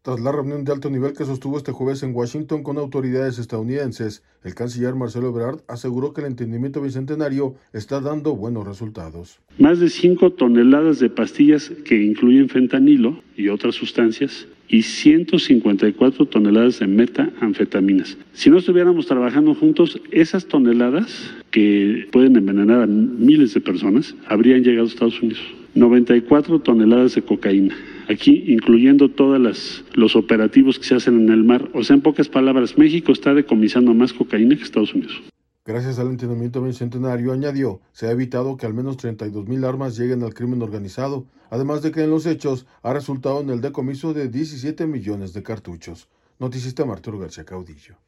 Tras la reunión de alto nivel que sostuvo este jueves en Washington con autoridades estadounidenses, el canciller Marcelo Ebrard aseguró que el entendimiento bicentenario está dando buenos resultados. Más de 5 toneladas de pastillas que incluyen fentanilo y otras sustancias y 154 toneladas de metanfetaminas. Si no estuviéramos trabajando juntos, esas toneladas que pueden envenenar a miles de personas habrían llegado a Estados Unidos. 94 toneladas de cocaína. Aquí incluyendo todos los operativos que se hacen en el mar. O sea, en pocas palabras, México está decomisando más cocaína que Estados Unidos. Gracias al entendimiento bicentenario, añadió, se ha evitado que al menos 32,000 armas lleguen al crimen organizado, además de que en los hechos ha resultado en el decomiso de 17 millones de cartuchos. Noticista Arturo García Caudillo.